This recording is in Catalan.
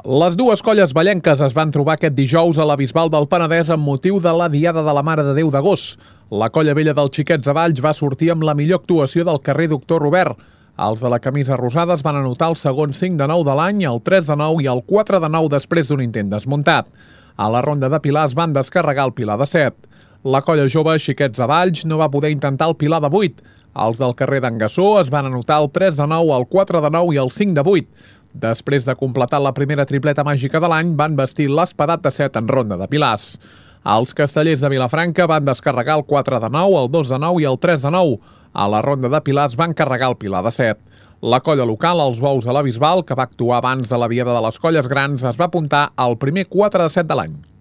Les dues colles vallenques es van trobar aquest dijous a la Bisbal del Penedès amb motiu de la Diada de la Mare de Déu d'agost. La colla vella dels Xiquets de Valls va sortir amb la millor actuació del carrer Doctor Robert. Els de la camisa rosada es van anotar el segon 5 de 9 de l'any, el 3 de 9 i el 4 de 9 després d'un intent desmuntat. A la ronda de Pilar es van descarregar el Pilar de 7. La colla jove Xiquets de Valls no va poder intentar el Pilar de 8. Els del carrer d'en Gassó es van anotar el 3 de 9, el 4 de 9 i el 5 de 8. Després de completar la primera tripleta màgica de l'any, van vestir l'espadat de 7 en ronda de pilars. Els castellers de Vilafranca van descarregar el 4 de 9, el 2 de 9 i el 3 de 9. A la ronda de pilars van carregar el Pilar de 7. La colla local, els Bous de la Bisbal, que va actuar abans de la Diada de les Colles Grans, es va apuntar al primer 4 de 7 de l'any.